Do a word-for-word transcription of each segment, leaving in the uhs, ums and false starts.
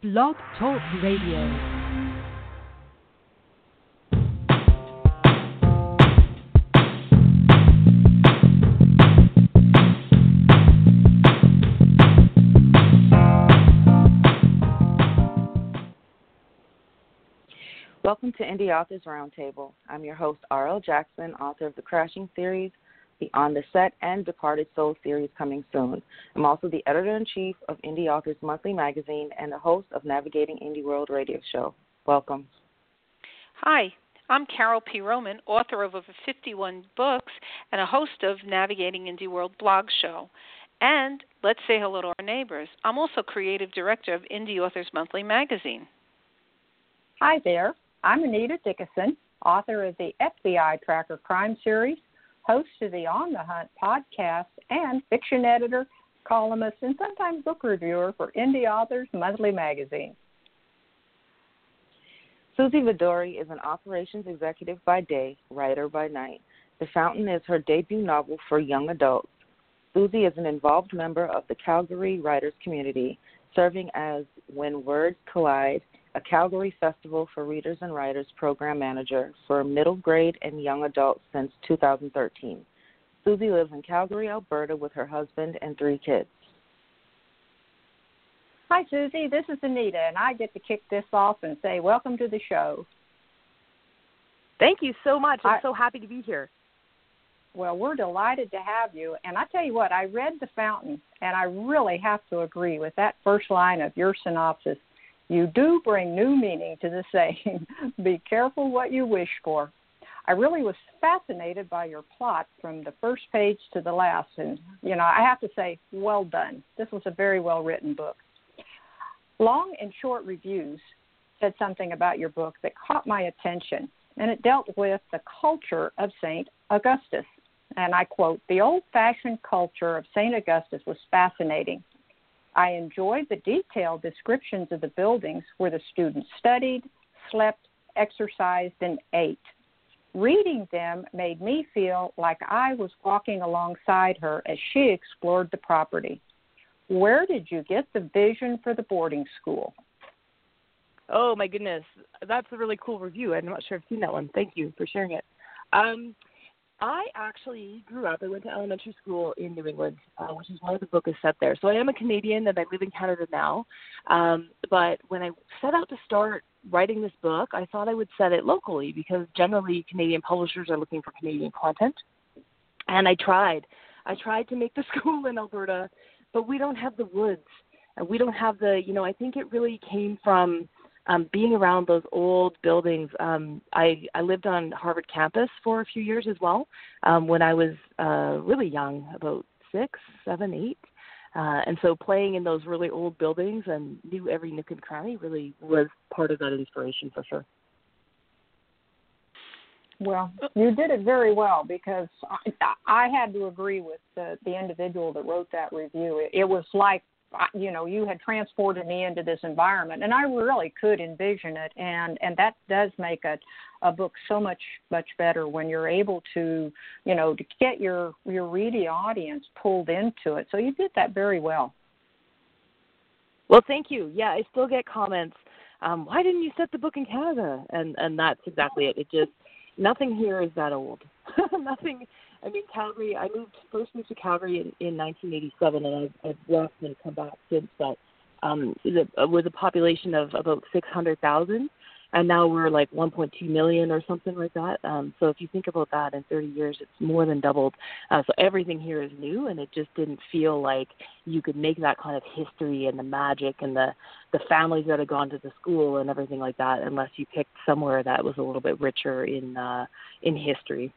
Blog Talk Radio. Welcome to Indie Authors Roundtable. I'm your host, R L Jackson, author of the Crashing series, the On the Set, and Departed Soul series coming soon. I'm also the editor-in-chief of Indie Authors Monthly magazine and the host of Navigating Indie World radio show. Welcome. Hi, I'm Carol P. Roman, author of over fifty-one books and a host of Navigating Indie World blog show. And let's say hello to our neighbors. I'm also creative director of Indie Authors Monthly magazine. Hi there. I'm Anita Dickinson, author of the F B I Tracker Crime Series, host of the On the Hunt podcast, and fiction editor, columnist, and sometimes book reviewer for Indie Authors Monthly magazine. Susie Vidori is an operations executive by day, writer by night. The Fountain is her debut novel for young adults. Susie is an involved member of the Calgary writers community, serving as When Words Collide, a Calgary Festival for Readers and Writers program manager for middle grade and young adults since two thousand thirteen. Susie lives in Calgary, Alberta with her husband and three kids. Hi, Susie. This is Anita, and I get to kick this off and say welcome to the show. Thank you so much. I'm I, so happy to be here. Well, we're delighted to have you. And I tell you what, I read The Fountain, and I really have to agree with that first line of your synopsis. You do bring new meaning to the saying, be careful what you wish for. I really was fascinated by your plot from the first page to the last. And, you know, I have to say, well done. This was a very well-written book. Long and short reviews said something about your book that caught my attention, and it dealt with the culture of Saint Augustus. And I quote, the old-fashioned culture of Saint Augustus was fascinating. I enjoyed the detailed descriptions of the buildings where the students studied, slept, exercised, and ate. Reading them made me feel like I was walking alongside her as she explored the property. Where did you get the vision for the boarding school? Oh, my goodness. That's a really cool review. I'm not sure I've seen that one. Thank you for sharing it. Um, I actually grew up, I went to elementary school in New England, uh, which is why the book is set there. So I am a Canadian and I live in Canada now. Um, but when I set out to start writing this book, I thought I would set it locally because generally Canadian publishers are looking for Canadian content. And I tried. I tried to make the school in Alberta, but we don't have the woods. And we don't have the, you know, I think it really came from Um, being around those old buildings. um, I, I lived on Harvard campus for a few years as well um, when I was uh, really young, about six, seven, eight. Uh, and so playing in those really old buildings and knew every nook and cranny really was part of that inspiration for sure. Well, you did it very well because I, I had to agree with the, the individual that wrote that review. It, it was like, you know, you had transported me into this environment, and I really could envision it, and, and that does make a, a book so much, much better when you're able to, you know, to get your, your reading audience pulled into it. So you did that very well. Well, thank you. Yeah, I still get comments, um, why didn't you set the book in Canada? And, and that's exactly it. It just, nothing here is that old. Nothing. I mean, Calgary, I moved, first moved to Calgary in, in nineteen eighty-seven, and I've, I've left and come back since. But um, it was a population of about six hundred thousand, and now we're like one point two million or something like that. Um, so if you think about that, in thirty years, it's more than doubled. Uh, so everything here is new, and it just didn't feel like you could make that kind of history and the magic and the, the families that had gone to the school and everything like that unless you picked somewhere that was a little bit richer in uh, in history.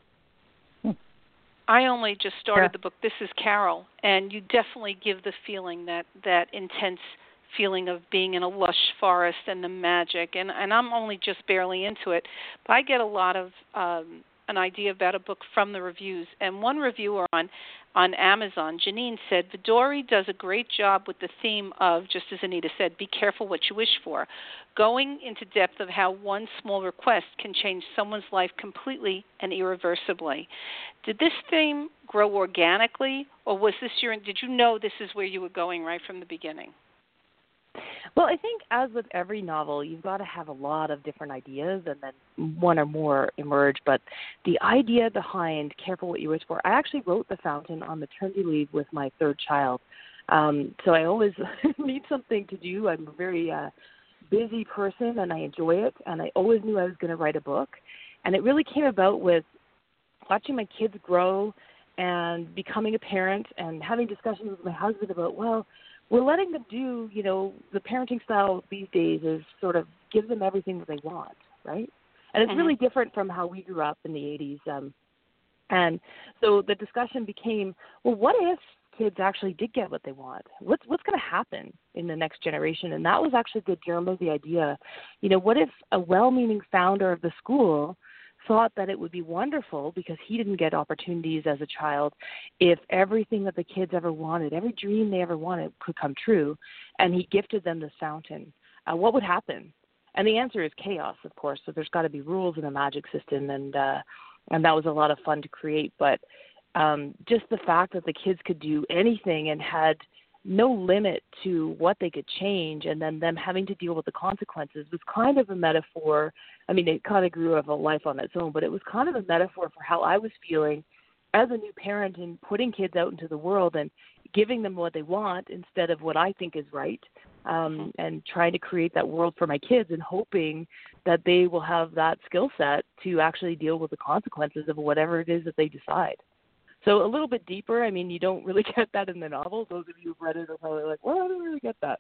I only just started Yeah. the book. This is Carol, and you definitely give the feeling that, that intense feeling of being in a lush forest and the magic. And, and I'm only just barely into it, but I get a lot of um, an idea about a book from the reviews. And one reviewer on on Amazon, Janine, said, Vidori does a great job with the theme of, just as Anita said, be careful what you wish for, going into depth of how one small request can change someone's life completely and irreversibly. Did this theme grow organically, or was this your, did you know this is where you were going right from the beginning? Well, I think as with every novel, you've got to have a lot of different ideas and then one or more emerge. But the idea behind Careful What You Wish For, I actually wrote The Fountain on maternity leave with my third child. Um, so I always need something to do. I'm a very uh, busy person and I enjoy it. And I always knew I was going to write a book. And it really came about with watching my kids grow and becoming a parent and having discussions with my husband about, well, we're letting them do, you know, the parenting style these days is sort of give them everything that they want, right? And it's mm-hmm. really different from how we grew up in the eighties. Um, and so the discussion became, well, what if kids actually did get what they want? What's what's going to happen in the next generation? And that was actually the germ of the idea. You know, what if a well-meaning founder of the school thought that it would be wonderful because he didn't get opportunities as a child if everything that the kids ever wanted, every dream they ever wanted could come true, and he gifted them this fountain? Uh, what would happen? And the answer is chaos, of course. So there's got to be rules in a magic system, and uh, and that was a lot of fun to create. But um, just the fact that the kids could do anything and had no limit to what they could change, and then them having to deal with the consequences was kind of a metaphor. I mean, it kind of grew of a life on its own, but it was kind of a metaphor for how I was feeling as a new parent and putting kids out into the world and giving them what they want instead of what I think is right, um, and trying to create that world for my kids and hoping that they will have that skill set to actually deal with the consequences of whatever it is that they decide. So a little bit deeper. I mean, you don't really get that in the novel. Those of you who've read it are probably like, well, I don't really get that.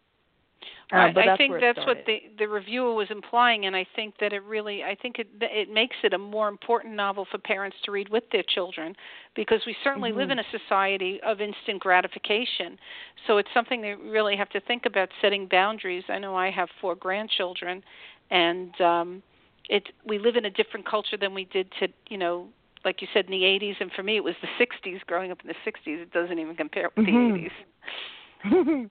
Um, but I that's think where it that's started. what the the reviewer was implying, and I think that it really, I think it it makes it a more important novel for parents to read with their children, because we certainly mm-hmm. live in a society of instant gratification. So it's something that we really have to think about, setting boundaries. I know I have four grandchildren, and um, it we live in a different culture than we did to, you know, like you said, in the eighties, and for me it was the sixties. Growing up in the sixties, it doesn't even compare with mm-hmm. the eighties.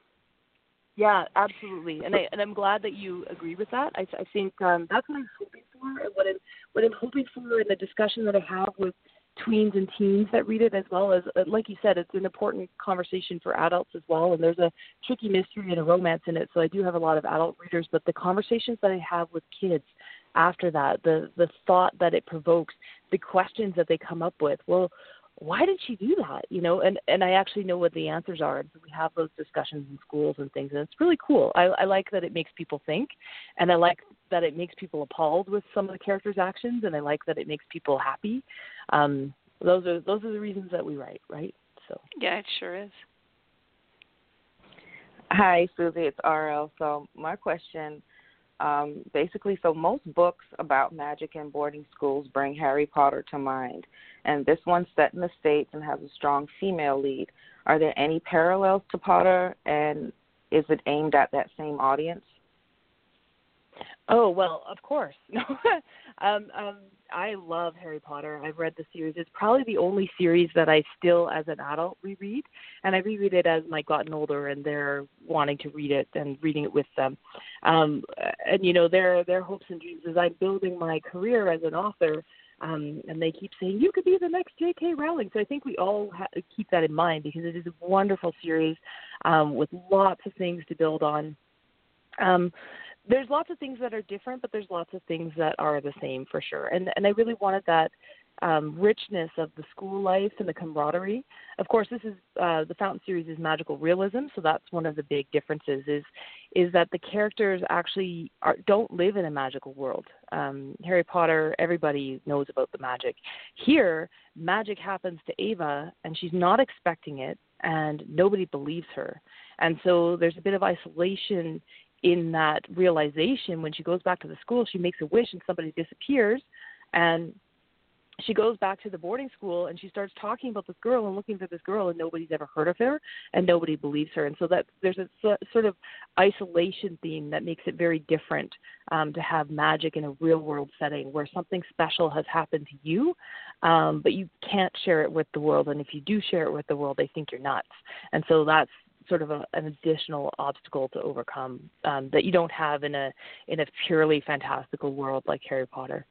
Yeah, absolutely, and I and I'm glad that you agree with that. I, I think um, that's what I'm hoping for, and what I'm what I'm hoping for in the discussion that I have with tweens and teens that read it, as well as, like you said, it's an important conversation for adults as well. And there's a tricky mystery and a romance in it, so I do have a lot of adult readers. But the conversations that I have with kids after that, the the thought that it provokes, the questions that they come up with, well, why did she do that? You know, and, and I actually know what the answers are. And so we have those discussions in schools and things, and it's really cool. I, I like that it makes people think, and I like that it makes people appalled with some of the characters' actions, and I like that it makes people happy. Um, those are those are the reasons that we write, right? So yeah, it sure is. Hi, Susie. It's R L. So my question, um, basically, so most books about magic and boarding schools bring Harry Potter to mind, and this one's set in the States and has a strong female lead. Are there any parallels to Potter, and is it aimed at that same audience? Oh, well, of course. No, um, um, I love Harry Potter. I've read the series. It's probably the only series that I still, as an adult, reread. And I reread it as I've gotten older and they're wanting to read it and reading it with them. Um, and, you know, their their hopes and dreams as I'm building my career as an author, um, and they keep saying, you could be the next J K Rowling. So I think we all ha- keep that in mind, because it is a wonderful series um, with lots of things to build on. Um There's lots of things that are different, but there's lots of things that are the same for sure. And and I really wanted that um, richness of the school life and the camaraderie. Of course, this is uh, the Fountain series is magical realism, so that's one of the big differences. Is is that the characters actually are, don't live in a magical world. Um, Harry Potter, everybody knows about the magic. Here, magic happens to Ava, and she's not expecting it, and nobody believes her. And so there's a bit of isolation in that realization. When she goes back to the school, she makes a wish and somebody disappears, and she goes back to the boarding school and she starts talking about this girl and looking for this girl, and nobody's ever heard of her and nobody believes her. And so that there's a sort of isolation theme that makes it very different um, to have magic in a real world setting where something special has happened to you, um, but you can't share it with the world. And if you do share it with the world, they think you're nuts. And so that's sort of a, an additional obstacle to overcome um, that you don't have in a in a purely fantastical world like Harry Potter.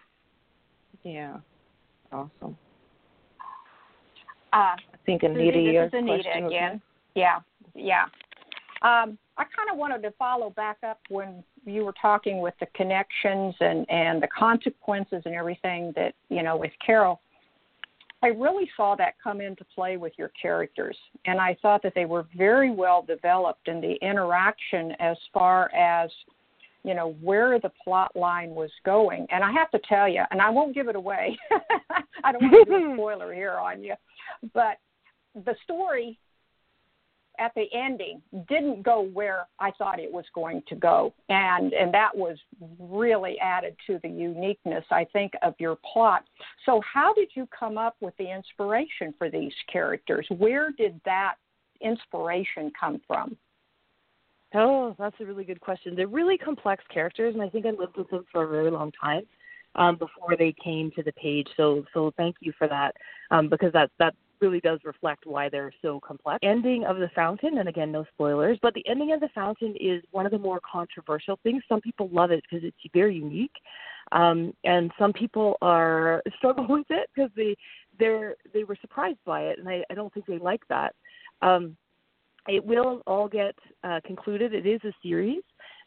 Yeah, awesome. Uh, I think Anita, Susie, your this is Anita question again. was Yeah, yeah. Um, I kind of wanted to follow back up when you were talking with the connections and, and the consequences and everything that, you know, with Carol. I really saw that come into play with your characters, and I thought that they were very well developed in the interaction as far as, you know, where the plot line was going. And I have to tell you, and I won't give it away, I don't want to do a spoiler here on you, but the story at the ending didn't go where I thought it was going to go. And and that was really added to the uniqueness, I think, of your plot. So how did you come up with the inspiration for these characters? Where did that inspiration come from? Oh, that's a really good question. They're really complex characters, and I think I lived with them for a very long time um, before they came to the page. So so thank you for that, um, because that that really does reflect why they're so complex. Ending of The Fountain, and again, no spoilers, but the ending of The Fountain is one of the more controversial things. Some people love it because it's very unique, um, and some people are struggle with it because they they're they were surprised by it, and I, I don't think they like that. Um, it will all get uh, concluded. It is a series.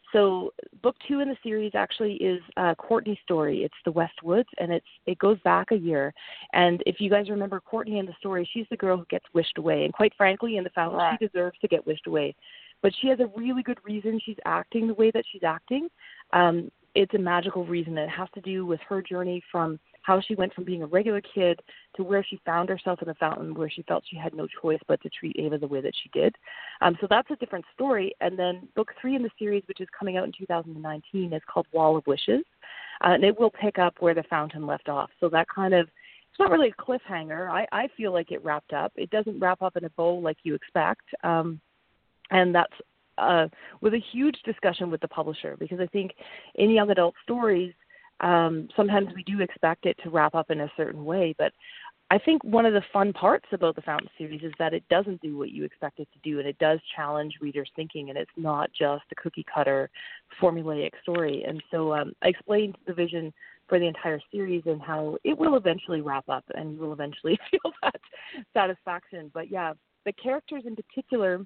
So book two in the series actually is uh, Courtney's story. It's the West Woods, and it's it goes back a year. And if you guys remember Courtney in the story, she's the girl who gets wished away. And quite frankly, in The Fountain, right. she deserves to get wished away. But she has a really good reason she's acting the way that she's acting. Um, it's a magical reason. It has to do with her journey from how she went from being a regular kid to where she found herself in the fountain, where she felt she had no choice but to treat Ava the way that she did. Um, so that's a different story. And then book three in the series, which is coming out in two thousand nineteen, is called Wall of Wishes. Uh, and it will pick up where the fountain left off. So that kind of, it's not really a cliffhanger. I, I feel like it wrapped up. It doesn't wrap up in a bow like you expect. Um, and that's uh, with a huge discussion with the publisher, because I think in young adult stories, Um, sometimes we do expect it to wrap up in a certain way, but I think one of the fun parts about the Fountain series is that it doesn't do what you expect it to do, and it does challenge readers' thinking, and it's not just a cookie-cutter formulaic story. And so um, I explained the vision for the entire series and how it will eventually wrap up, and you will eventually feel that satisfaction. But yeah, the characters in particular,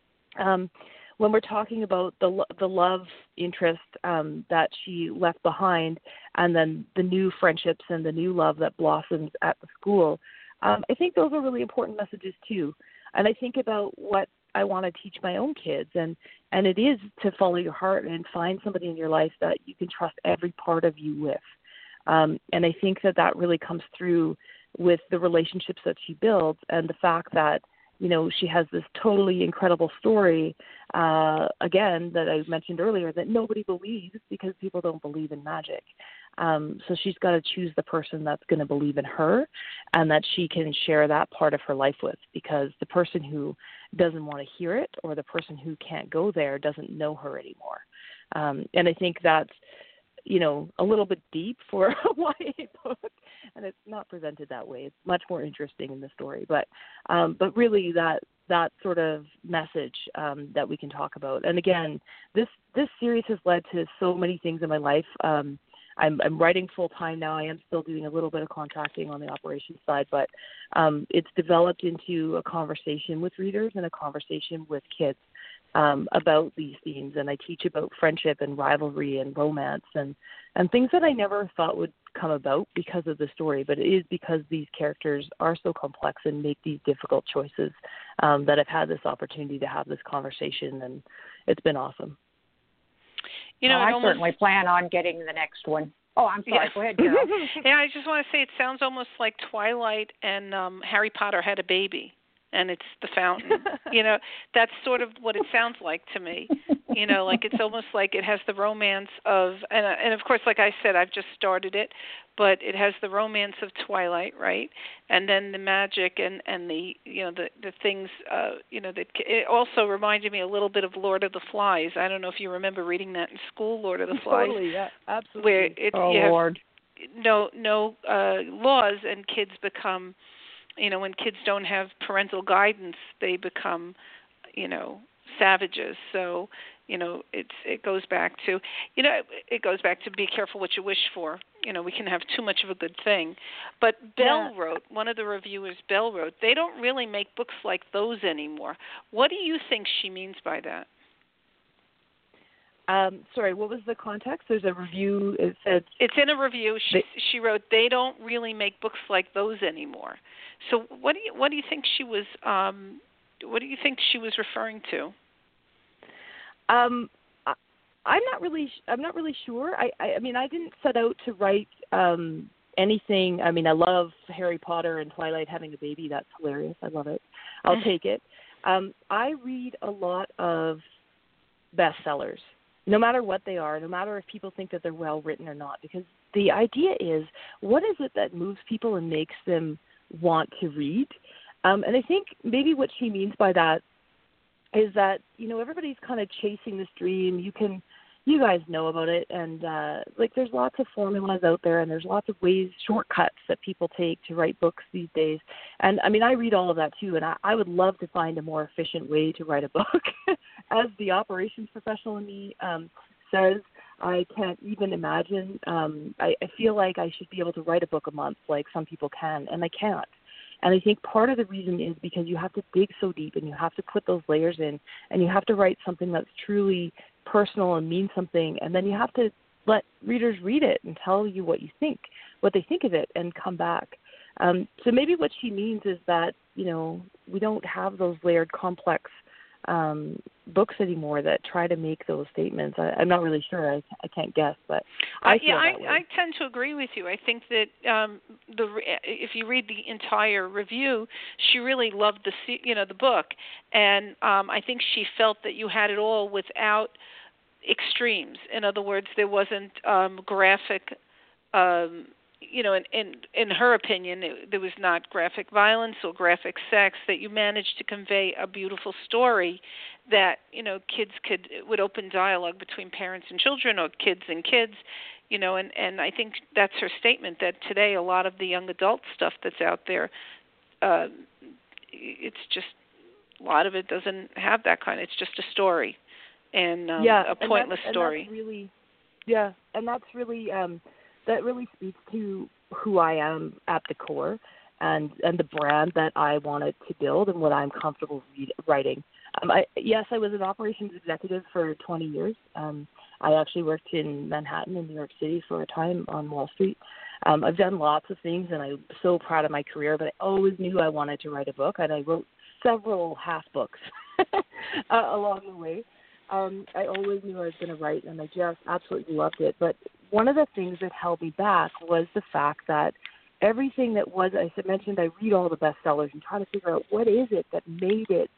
um, when we're talking about the the love interest um, that she left behind, and then the new friendships and the new love that blossoms at the school, um, I think those are really important messages too. And I think about what I want to teach my own kids, and, and it is to follow your heart and find somebody in your life that you can trust every part of you with. Um, and I think that that really comes through with the relationships that she builds, and the fact that, you know, she has this totally incredible story, uh, again, that I mentioned earlier, that nobody believes because people don't believe in magic. Um, so she's got to choose the person that's going to believe in her and that she can share that part of her life with, because the person who doesn't want to hear it or the person who can't go there doesn't know her anymore. Um, and I think that's, you know, a little bit deep for a Y A book, and it's not presented that way. It's much more interesting in the story, but um, but really that that sort of message um, that we can talk about. And again, this this series has led to so many things in my life. Um, I'm, I'm writing full time now. I am still doing a little bit of contracting on the operations side, but um, it's developed into a conversation with readers and a conversation with kids um, about these themes. And I teach about friendship and rivalry and romance and, and things that I never thought would come about because of the story, but it is because these characters are so complex and make these difficult choices um, that I've had this opportunity to have this conversation, and it's been awesome. You know, well, I almost, certainly plan on getting the next one. Oh, I'm sorry. Yeah. Go ahead, Carol. Yeah, I just want to say it sounds almost like Twilight and um, Harry Potter had a baby, and it's the fountain. You know, that's sort of what it sounds like to me. You know, like it's almost like it has the romance of, and, and of course, like I said, I've just started it, but it has the romance of Twilight, right? And then the magic and, and the, you know, the, the things, uh, you know, that it also reminded me a little bit of Lord of the Flies. I don't know if you remember reading that in school, Lord of the Flies. Totally, yeah, absolutely. Where it, oh, you have Lord. no, no uh, laws, and kids become, you know, when kids don't have parental guidance, they become, you know, savages. So, you know, it's it goes back to, you know, it goes back to be careful what you wish for. You know, we can have too much of a good thing. But Belle yeah. wrote, one of the reviewers, Belle wrote, they don't really make books like those anymore. What do you think she means by that? Um, sorry, what was the context? There's a review. It said it's in a review. She they, she wrote they don't really make books like those anymore. So what do you what do you think she was um, what do you think she was referring to? Um, I, I'm not really I'm not really sure. I, I I mean I didn't set out to write um, anything. I mean I love Harry Potter and Twilight having a baby. That's hilarious. I love it. I'll take it. Um, I read a lot of bestsellers. No matter what they are, no matter if people think that they're well written or not, because the idea is, what is it that moves people and makes them want to read? Um, and I think maybe what she means by that is that, you know, everybody's kind of chasing this dream. You can, you guys know about it, and uh, like there's lots of formulas out there, and there's lots of ways, shortcuts that people take to write books these days. And I mean, I read all of that too, and I, I would love to find a more efficient way to write a book. As the operations professional in me um, says, I can't even imagine. Um, I, I feel like I should be able to write a book a month, like some people can, and I can't. And I think part of the reason is because you have to dig so deep, and you have to put those layers in, and you have to write something that's truly personal and mean something, and then you have to let readers read it and tell you what you think, what they think of it, and come back. Um, so maybe what she means is that, you know, we don't have those layered, complex um, books anymore that try to make those statements. I, I'm not really sure. I, I can't guess, but I uh, feel yeah, I, that way. I tend to agree with you. I think that um, the if you read the entire review, she really loved the you know the book, and um, I think she felt that you had it all without extremes. In other words, there wasn't um, graphic. Um, you know, in, in in her opinion, it, there was not graphic violence or graphic sex, that you managed to convey a beautiful story that, you know, kids could, would open dialogue between parents and children, or kids and kids, you know, and, and I think that's her statement, that today a lot of the young adult stuff that's out there, uh, it's just, a lot of it doesn't have that kind. It's just a story, and um, yeah, a pointless and that's, story. And that's really, yeah, and that's really... Um, that really speaks to who I am at the core, and, and the brand that I wanted to build and what I'm comfortable read, writing. Um, I, yes, I was an operations executive for twenty years. Um, I actually worked in Manhattan in New York City for a time on Wall Street. Um, I've done lots of things, and I'm so proud of my career, but I always knew I wanted to write a book, and I wrote several half books uh, along the way. Um, I always knew I was going to write, and I just absolutely loved it. But one of the things that held me back was the fact that everything that was, as I mentioned, I read all the bestsellers and try to figure out what is it that made it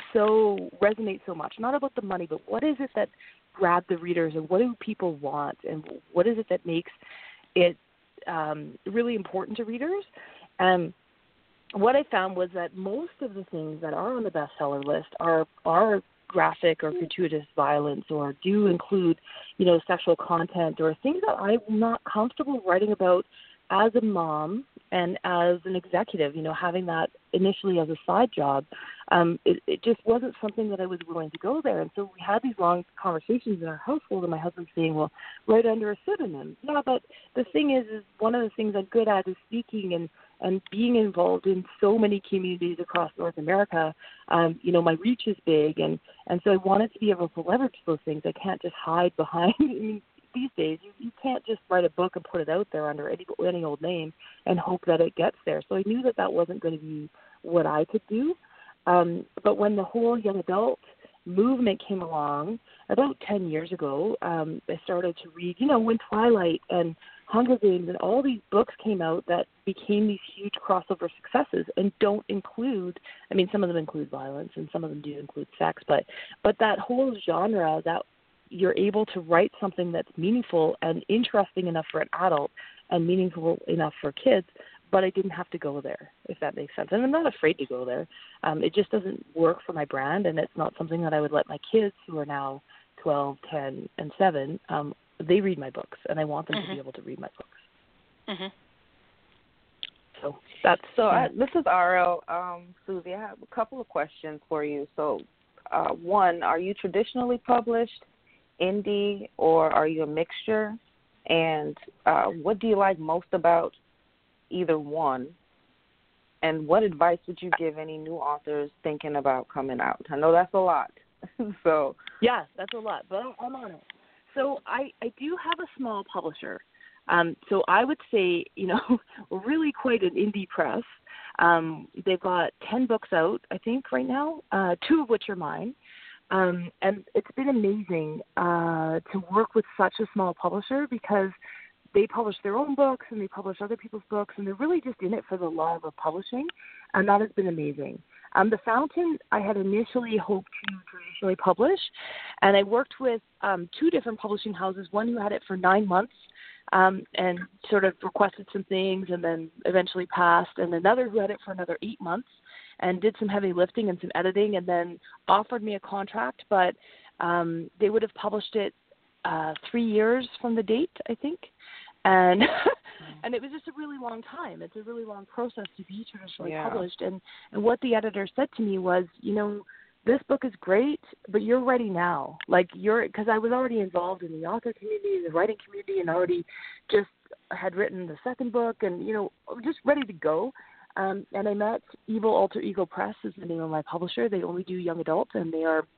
so resonate so much. Not about the money, but what is it that grabbed the readers, and what do people want, and what is it that makes it um, really important to readers? And what I found was that most of the things that are on the bestseller list are are graphic or gratuitous violence, or do include, you know, sexual content, or things that I'm not comfortable writing about as a mom and as an executive, you know, having that initially as a side job. Um, it, it just wasn't something that I was willing to go there. And so we had these long conversations in our household, and my husband saying, well, write under a pseudonym. Yeah, but the thing is, is one of the things I'm good at is speaking and, and being involved in so many communities across North America. Um, you know, my reach is big, and, and so I wanted to be able to leverage those things. I can't just hide behind, I mean, these days, you, you can't just write a book and put it out there under any, any old name and hope that it gets there. So I knew that that wasn't going to be what I could do. Um, but when the whole young adult movement came along about ten years ago, um, I started to read, you know, when Twilight and Hunger Games and all these books came out that became these huge crossover successes and don't include, I mean, some of them include violence and some of them do include sex, but, but that whole genre, that you're able to write something that's meaningful and interesting enough for an adult and meaningful enough for kids, but I didn't have to go there, if that makes sense. And I'm not afraid to go there. Um, it just doesn't work for my brand, and it's not something that I would let my kids, who are now twelve, ten, and seven, um, they read my books, and I want them mm-hmm. to be able to read my books. Mm-hmm. So that's so. Yeah. I, this is R L. Um, Susie, I have a couple of questions for you. So, uh, one, are you traditionally published, indie, or are you a mixture? And uh, what do you like most about either one? And what advice would you give any new authors thinking about coming out? I know that's a lot. so yeah, that's a lot, but I'm on it. so I, I do have a small publisher. Um, so I would say, you know, we're really quite an indie press. Um, they've got ten books out, I think, right now, uh, two of which are mine. Um, and it's been amazing uh, to work with such a small publisher because they publish their own books and they publish other people's books, and they're really just in it for the love of publishing, and that has been amazing. Um, the Fountain, I had initially hoped to traditionally publish, and I worked with um, two different publishing houses, one who had it for nine months um, and sort of requested some things and then eventually passed, and another who had it for another eight months and did some heavy lifting and some editing and then offered me a contract, but um, they would have published it uh, three years from the date, I think. And and it was just a really long time. It's a really long process to be traditionally yeah. published. And, and what the editor said to me was, you know, this book is great, but you're ready now. Like you're, because I was already involved in the author community, the writing community, and already just had written the second book and, you know, just ready to go. Um, and I met Evil Alter Ego Press is the name of my publisher. They only do young adult, and they are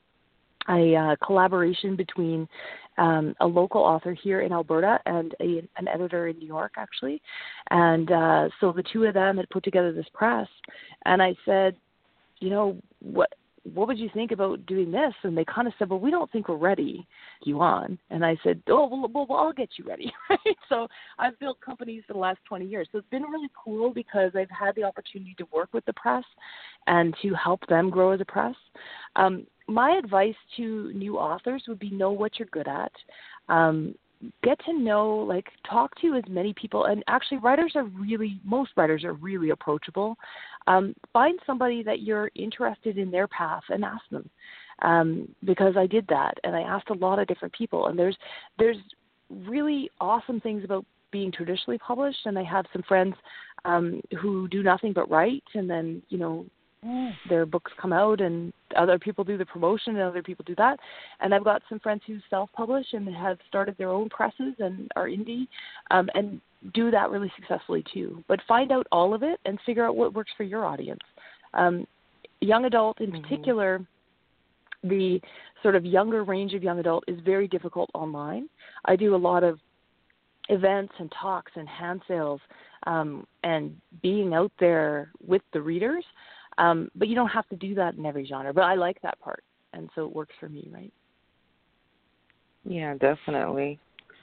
a uh, collaboration between um, a local author here in Alberta and a, an editor in New York, actually. And uh, so the two of them had put together this press. And I said, you know, what what would you think about doing this? And they kind of said, well, we don't think we're ready. You on? And I said, oh, well, well, well I'll get you ready. Right? So I've built companies for the last twenty years. So it's been really cool because I've had the opportunity to work with the press and to help them grow as a press. Um, my advice to new authors would be know what you're good at. Um, get to know, like, talk to as many people. And actually, writers are really, most writers are really approachable. Um, find somebody that you're interested in their path and ask them. Um, because I did that, and I asked a lot of different people. And there's there's really awesome things about being traditionally published. And I have some friends um, who do nothing but write, and then, you know, their books come out and other people do the promotion and other people do that. And I've got some friends who self-publish and have started their own presses and are indie um, and do that really successfully too. But find out all of it and figure out what works for your audience. Um, young adult in mm-hmm. particular, the sort of younger range of young adult is very difficult online. I do a lot of events and talks and hand sales um, and being out there with the readers. Um, but you don't have to do that in every genre. But I like that part, and so it works for me, right? Yeah, definitely.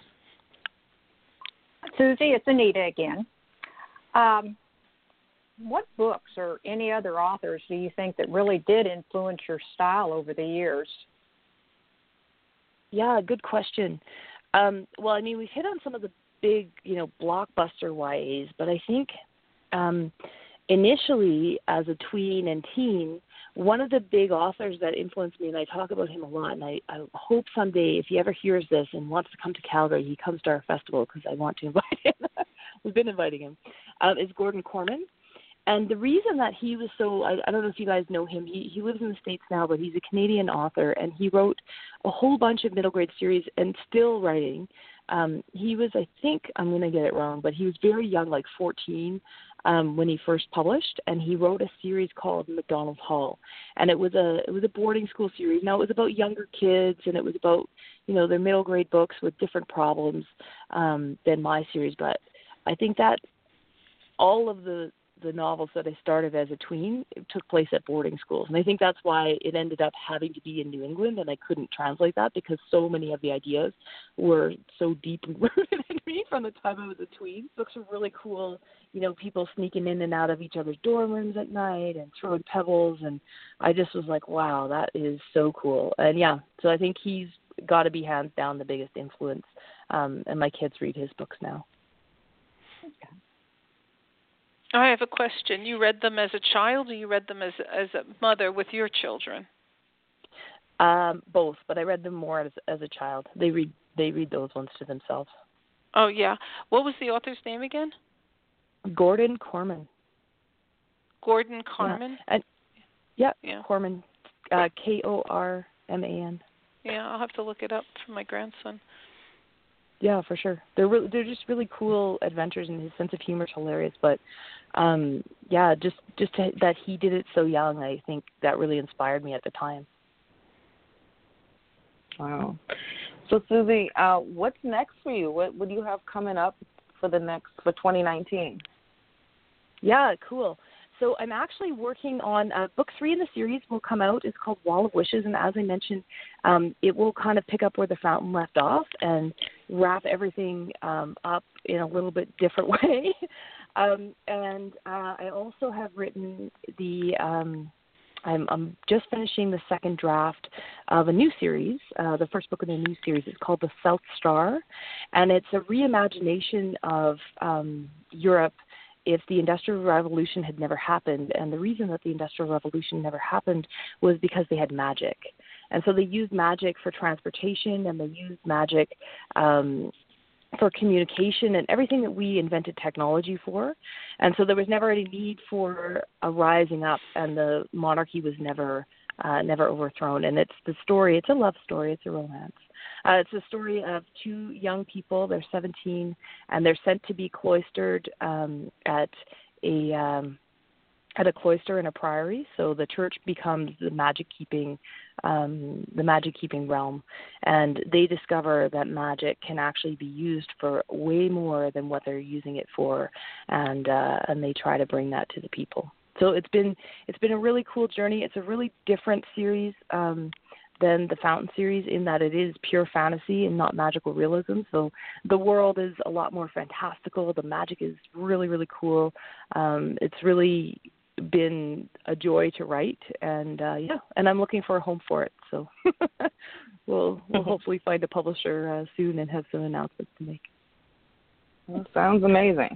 Susie, it's Anita again. Um, what books or any other authors do you think that really did influence your style over the years? Yeah, good question. Um, well, I mean, we've hit on some of the big, you know, blockbuster Y As, but I think um, – initially, as a tween and teen, one of the big authors that influenced me, and I talk about him a lot, and I, I hope someday if he ever hears this and wants to come to Calgary, he comes to our festival because I want to invite him. We've been inviting him, um, is Gordon Corman. And the reason that he was so, I, I don't know if you guys know him, he, he lives in the States now, but he's a Canadian author, and he wrote a whole bunch of middle grade series and still writing. Um, he was, I think, I'm going to get it wrong, but he was very young, like fourteen, um, when he first published, and he wrote a series called McDonald's Hall, and it was a it was a boarding school series. Now it was about younger kids, and it was about, you know, their middle grade books with different problems um, than my series. But I think that all of the the novels that I started as a tween took place at boarding schools. And I think that's why it ended up having to be in New England, and I couldn't translate that because so many of the ideas were so deeply rooted in me from the time I was a tween. Books were really cool, you know, people sneaking in and out of each other's dorm rooms at night and throwing pebbles, and I just was like, wow, that is so cool. And yeah, so I think he's got to be hands down the biggest influence, um, and my kids read his books now. Okay. I have a question. You read them as a child, or you read them as as a mother with your children? Um, both, but I read them more as as a child. They read they read those ones to themselves. Oh yeah. What was the author's name again? Gordon Corman. Gordon Corman. Yeah, and, yeah, yeah. Corman. Uh, K O R M A N. Yeah, I'll have to look it up for my grandson. Yeah, for sure. They're really, they're just really cool adventures, and his sense of humor is hilarious. But um, yeah, just just to, that he did it so young, I think that really inspired me at the time. Wow. So, Susie, uh, what's next for you? What, what do you have coming up for the next for twenty nineteen? Yeah, cool. So I'm actually working on uh, book three in the series will come out. It's called Wall of Wishes, and as I mentioned, um, it will kind of pick up where the fountain left off and wrap everything um, up in a little bit different way. um, and uh, I also have written the. Um, I'm, I'm just finishing the second draft of a new series. Uh, the first book in the new series is called The South Star, and it's a reimagination of um, Europe if the Industrial Revolution had never happened. And the reason that the Industrial Revolution never happened was because they had magic. And so they used magic for transportation, and they used magic um, for communication and everything that we invented technology for. And so there was never any need for a rising up, and the monarchy was never uh, never overthrown. And it's the story, it's a love story, it's a romance. Uh, it's a story of two young people, they're seventeen, and they're sent to be cloistered um, at a um, at a cloister in a priory. So the church becomes the magic keeping um, the magic keeping realm, and they discover that magic can actually be used for way more than what they're using it for, and uh, and they try to bring that to the people. So it's been it's been a really cool journey. It's a really different series um, than the Fountain series in that it is pure fantasy and not magical realism. So the world is a lot more fantastical. The magic is really, really cool. Um, it's really been a joy to write, and uh, yeah, and I'm looking for a home for it. So we'll we'll hopefully find a publisher uh, soon and have some announcements to make. That sounds amazing.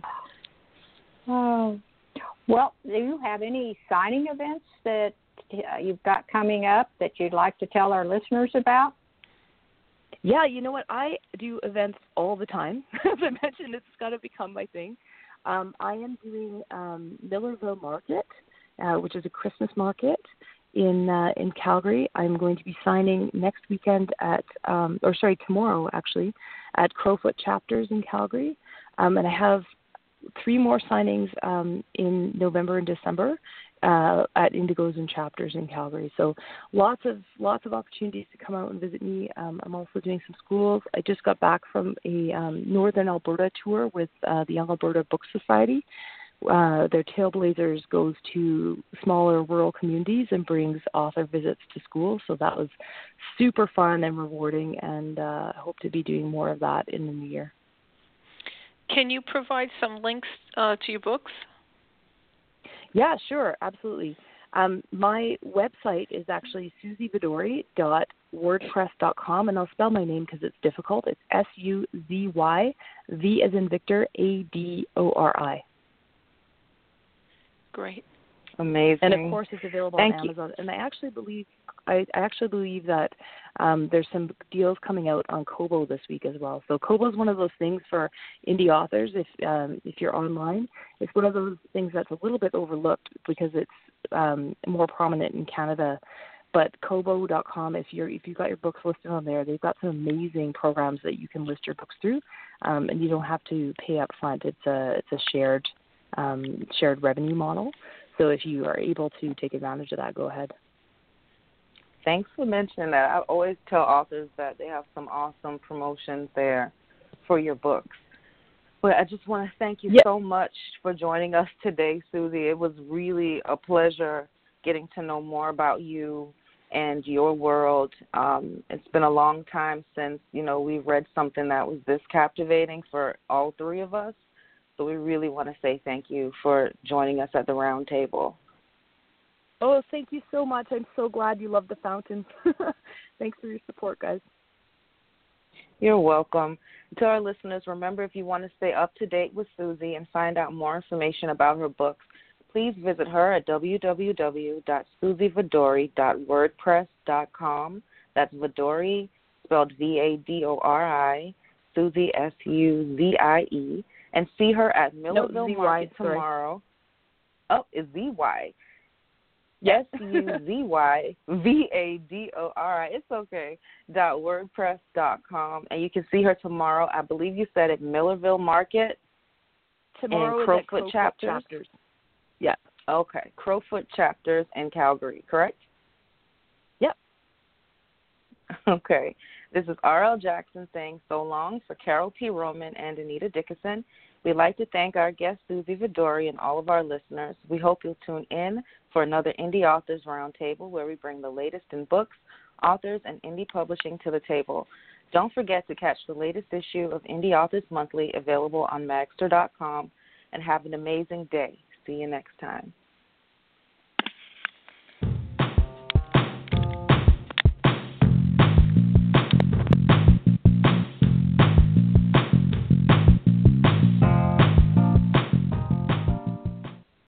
Oh. Well, do you have any signing events that uh, you've got coming up that you'd like to tell our listeners about? Yeah, you know what? I do events all the time. As I mentioned, it's got to become my thing. Um, I am doing um, Millerville Market, uh, which is a Christmas market in uh, in Calgary. I'm going to be signing next weekend at, um, or sorry, tomorrow actually, at Crowfoot Chapters in Calgary. Um, and I have three more signings um, in November and December uh, at Indigos and Chapters in Calgary. So lots of lots of opportunities to come out and visit me. Um, I'm also doing some schools. I just got back from a um, Northern Alberta tour with uh, the Young Alberta Book Society. Uh, their Tailblazers goes to smaller rural communities and brings author visits to schools. So that was super fun and rewarding, and uh, I hope to be doing more of that in the new year. Can you provide some links uh, to your books? Yeah, sure, absolutely. Um, my website is actually suzy vidori dot wordpress dot com, and I'll spell my name because it's difficult. It's S U Z Y, V as in Victor, A D O R I. Great. Amazing. And of course, it's available Thank on you. Amazon. And I actually believe I, I actually believe that um, there's some deals coming out on Kobo this week as well. So Kobo is one of those things for indie authors. If um, if you're online, it's one of those things that's a little bit overlooked because it's um, more prominent in Canada. But Kobo dot com, if you're if you've got your books listed on there, they've got some amazing programs that you can list your books through, um, and you don't have to pay up front. It's a it's a shared um, shared revenue model. So if you are able to take advantage of that, go ahead. Thanks for mentioning that. I always tell authors that they have some awesome promotions there for your books. But I just want to thank you yep. so much for joining us today, Susie. It was really a pleasure getting to know more about you and your world. Um, it's been a long time since, you know, we read something that was this captivating for all three of us. So we really want to say thank you for joining us at the round table. Oh, thank you so much. I'm so glad you love the fountain. Thanks for your support, guys. You're welcome. To our listeners, remember, if you want to stay up to date with Susie and find out more information about her books, please visit her at w w w dot suzy vidori dot wordpress dot com. That's Vidori, spelled V A D O R I, Suzy, S U Z I E. And see her at Millerville no, Market sorry. tomorrow. Oh, it's Z Y. Yes. S U Z Y V A D O R I. It's okay. Dot wordpress dot com. And you can see her tomorrow. I believe you said at Millerville Market. Tomorrow and is Crowfoot at Crowfoot Chapters. Chapters. Yeah. Okay. Crowfoot Chapters in Calgary, correct? Yep. Okay. This is R L Jackson saying so long for Carol P. Roman and Anita Dickinson. We'd like to thank our guest, Susie Vidori, and all of our listeners. We hope you'll tune in for another Indie Authors Roundtable where we bring the latest in books, authors, and indie publishing to the table. Don't forget to catch the latest issue of Indie Authors Monthly available on magster dot com, and have an amazing day. See you next time.